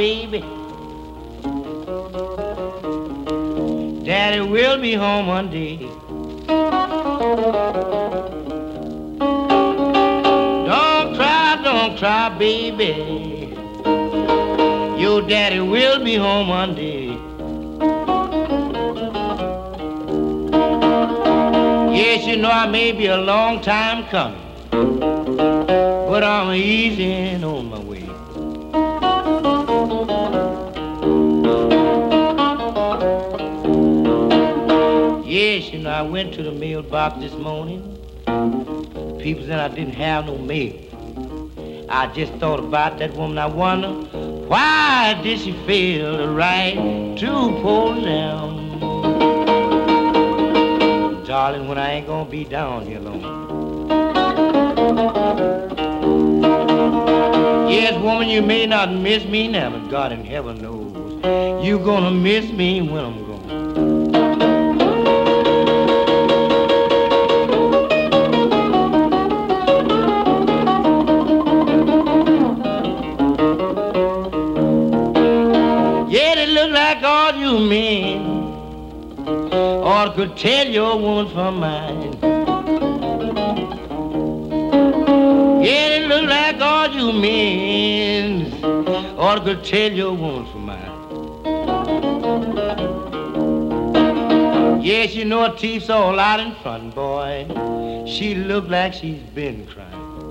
baby. Daddy will be home one day. Don't cry, baby. Your daddy will be home one day. Yes, you know I may be a long time coming, but I'm easing on my way. Yes, you know I went to the mailbox this morning. People said I didn't have no mail. I just thought about that woman. I wonder, why did she feel the right to pull down? Darling, when I ain't gonna be down here long. Yes, woman, you may not miss me now, but God in heaven knows you gonna miss me when I'm gone. All you men or could tell your woman from mine. Yeah, it look like all you men or could tell your woman from mine. Yes, you know a thief's all out in front, boy. She look like she's been crying.